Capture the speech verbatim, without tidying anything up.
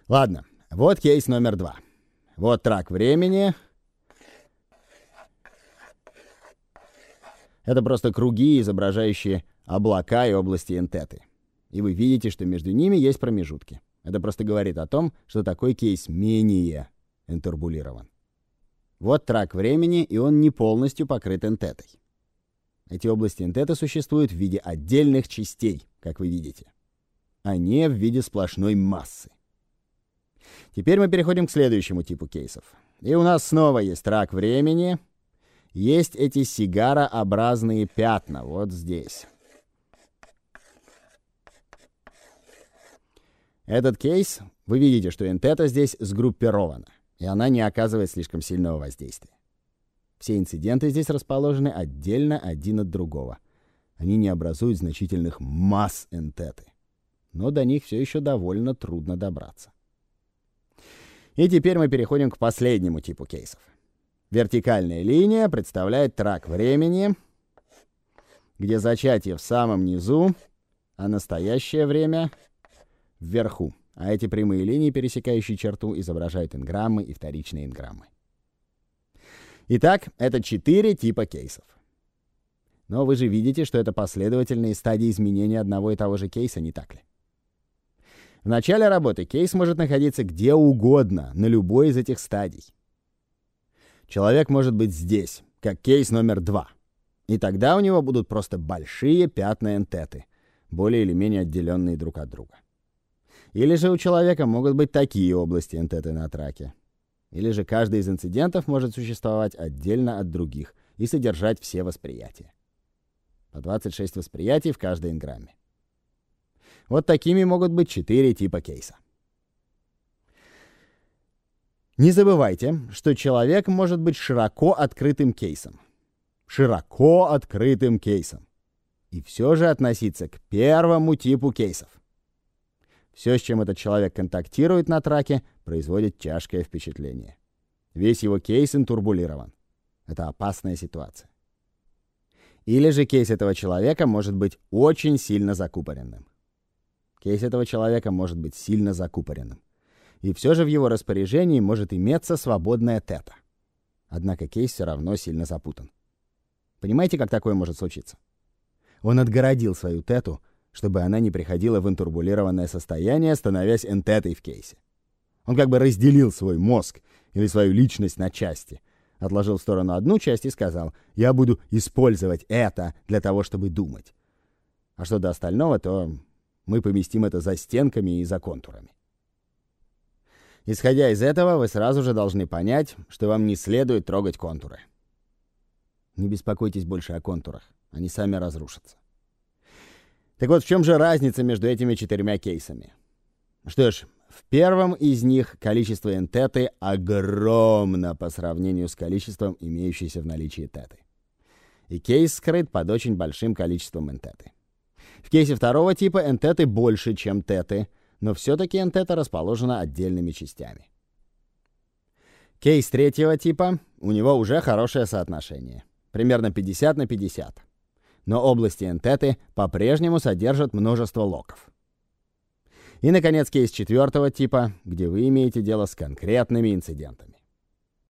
Ладно, вот кейс номер два. Вот трак времени. Это просто круги, изображающие облака и области энтеты. И вы видите, что между ними есть промежутки. Это просто говорит о том, что такой кейс менее интербулирован. Вот трак времени, и он не полностью покрыт энтетой. Эти области энтеты существуют в виде отдельных частей, как вы видите, а не в виде сплошной массы. Теперь мы переходим к следующему типу кейсов. И у нас снова есть трак времени. Есть эти сигарообразные пятна вот здесь. Этот кейс, вы видите, что энтета здесь сгруппирована, и она не оказывает слишком сильного воздействия. Все инциденты здесь расположены отдельно один от другого. Они не образуют значительных масс энтеты, но до них все еще довольно трудно добраться. И теперь мы переходим к последнему типу кейсов. Вертикальная линия представляет трак времени, где зачатие в самом низу, а настоящее время вверху. А эти прямые линии, пересекающие черту, изображают инграммы и вторичные инграммы. Итак, это четыре типа кейсов. Но вы же видите, что это последовательные стадии изменения одного и того же кейса, не так ли? В начале работы кейс может находиться где угодно, на любой из этих стадий. Человек может быть здесь, как кейс номер два. И тогда у него будут просто большие пятна энтеты, более или менее отделенные друг от друга. Или же у человека могут быть такие области энтеты на траке. Или же каждый из инцидентов может существовать отдельно от других и содержать все восприятия. По двадцать шесть восприятий в каждой инграмме. Вот такими могут быть четыре типа кейса. Не забывайте, что человек может быть широко открытым кейсом. Широко открытым кейсом. И все же относиться к первому типу кейсов. Все, с чем этот человек контактирует на траке, производит тяжкое впечатление. Весь его кейс интурбулирован. Это опасная ситуация. Или же кейс этого человека может быть очень сильно закупоренным. Кейс этого человека может быть сильно закупоренным. И все же в его распоряжении может иметься свободная тета. Однако кейс все равно сильно запутан. Понимаете, как такое может случиться? Он отгородил свою тету, чтобы она не приходила в интурбулированное состояние, становясь энтетой в кейсе. Он как бы разделил свой мозг или свою личность на части, отложил в сторону одну часть и сказал: «Я буду использовать это для того, чтобы думать». А что до остального, то мы поместим это за стенками и за контурами. Исходя из этого, вы сразу же должны понять, что вам не следует трогать контуры. Не беспокойтесь больше о контурах, они сами разрушатся. Так вот, в чем же разница между этими четырьмя кейсами? Что ж, в первом из них количество энтеты огромно по сравнению с количеством имеющейся в наличии теты. И кейс скрыт под очень большим количеством энтеты. В кейсе второго типа энтеты больше, чем теты, но все-таки энтета расположена отдельными частями. Кейс третьего типа, у него уже хорошее соотношение. Примерно пятьдесят на пятьдесят. Но области энтеты по-прежнему содержат множество локов. И, наконец, кейс четвертого типа, где вы имеете дело с конкретными инцидентами.